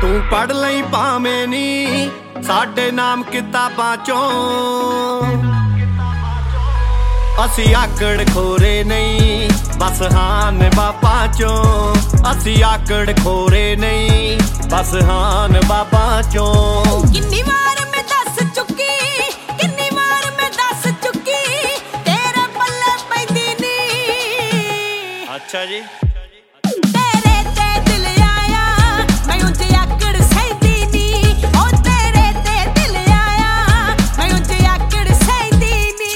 पढ़ लई भावें नी साडे नाम किताबां चों असी आकड़ खोरे नहीं बस हान बाबा चों असी आकड़ खोरे नहीं बस हान बाबा चों। कितनी बार मैं दस चुकी कितनी बार मैं दस चुकी तेरे पल्ले पैंदी नी। अच्छा जी तेरे ते दिल आया मैं उंज आकड़ सैंदी नी ओ तेरे ते दिल आया मैं उंज आकड़ सैंदी नी।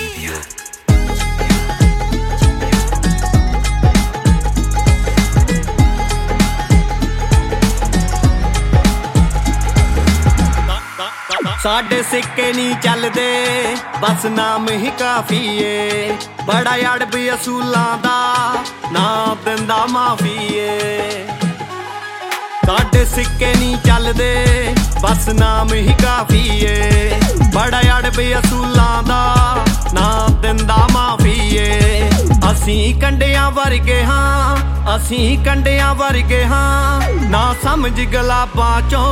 साडे सिक्के नहीं चलदे बस नाम ही काफी है बड़ा यार भी असूलां दा ना दिंदा माफी है। साडे सिक्के नहीं चलदे बस नाम ही काफी है बड़ा यार भी असूलां दा ना दिंदा माफी है। असी कंडियां वर्गे हां असी कंडियां वर्गे हां ना समझ गलाबां चों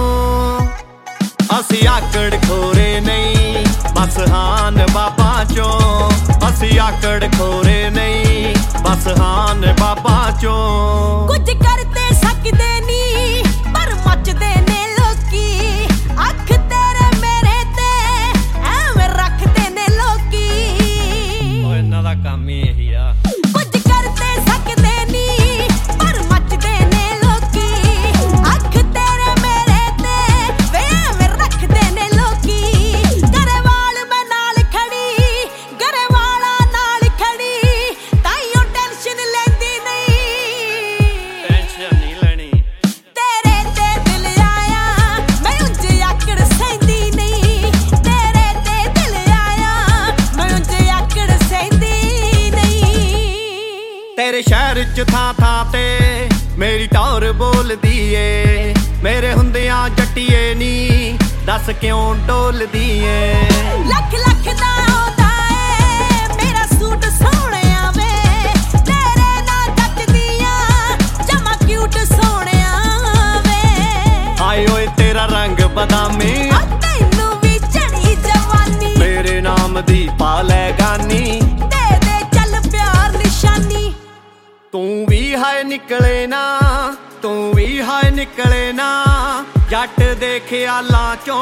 असी आकड़ खोरे नहीं बस हान बाबा चों असी आकड़ खोरे नहीं बस हान बाबा चों। कुछ करते सकदे नी पर मचदे ने लोकी अख तेरे मेरे ते एवें रखदे ने लोकी। ओए इन्हां दा काम ही यही आ। कुछ करते सकदे नी पर मचदे ने लोकी अख तेरे मेरे ते एवें रखदे ने लोकी। गरेवाल मैं नाल खड़ी गरेवाला नाल खड़ी ताईओ टेंशन लेंदी नहीं। टेंशन नहीं लेनी तेरे ते दिल आया मैं उंज आकड़ सैंदी नहीं तेरे ते दिल आया मैं उंज आकड़ सैंदी नहीं। तेरे शहर च थां थां ते मेरी टौर बोलदी ए मेरे हुंदियां जट्टीए नी दस क्यों डोलदी ए। लख लख दा आउंदा ए मेरा सूट सोहणिया वे तेरे नाल जचदियां जमा क्यूट सोहणिया वे। हाय ओए तेरा रंग बदामी आ तैनू भी चढ़ी जवानी मेरे नाम दी पा लै गानी दे दे चल प्यार निशानी। तू भी हाय निकले ना तू भी हाय निकले ना जट दे ख्यालां चों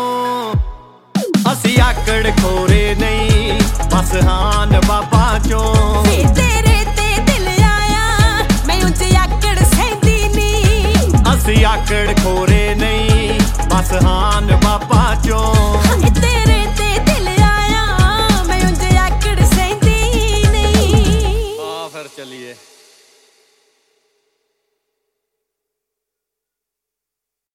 असी आकड़ खोरे नहीं बस हान बाबा चों। तेरे ते दिल आया मैं उंज आकड़ सैंदी नी असी आकड़ खोरे नहीं बस हान बाबा चों। तेरे ते दिल आया मैं उंज आकड़ सैंदी नहीं। फिर चलिए।